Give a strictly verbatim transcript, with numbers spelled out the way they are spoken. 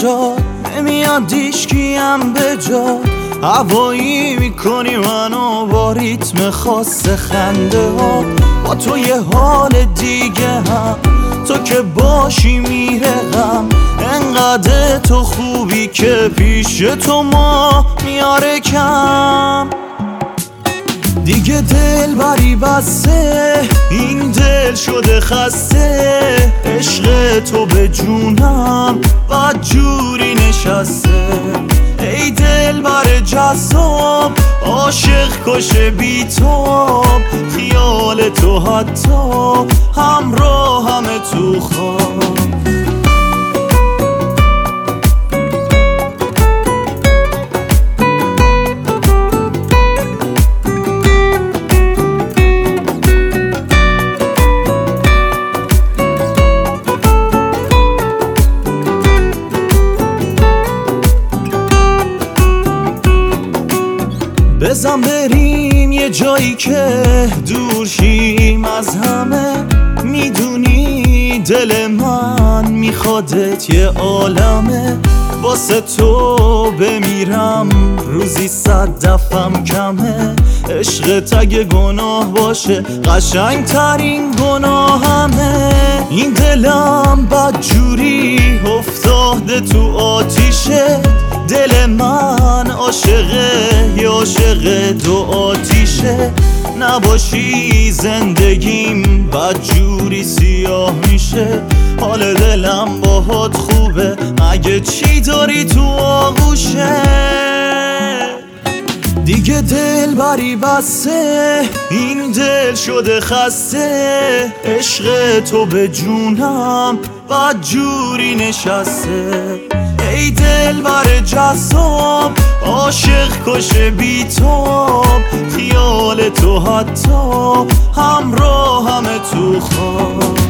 چشات نمیاد دیشکیم به جا، هوایی میکنی منو با ریتم خاص خنده ها. با تو یه حال دیگه هم، تو که باشی میره غم. انقدر تو خوبی که پیش تو ما میاره کم. دیگه دل بری بسته، این دل شده خسته. عشق تو به جونم بد جوری نشسته. ای دل بر جذاب، عاشق کشه بی تو. خیال تو حتی همراه همه تو خواب. بزن بریم یه جایی که دور شیم از همه. میدونی دل من میخوادت یه عالمه. واسه تو بمیرم روزی صد دفعم کمه. عشقت اگه گناه باشه قشنگ ترین گناهمه. این دلم بد جوری افتاده تو آتیشه. دل من عاشقه یا عاشق دو آتیشه. نباشی زندگیم بد جوری سیاه میشه. حال دلم باهات خوبه، اگه چی داری تو آغوشه. دیگه دل بری بسته، این دل شده خسته. عشق تو به جونم بد جوری نشسته. ای دل بر جذاب، عاشق کشه بی تو. خیال تو حتی همراه همه تو خواب.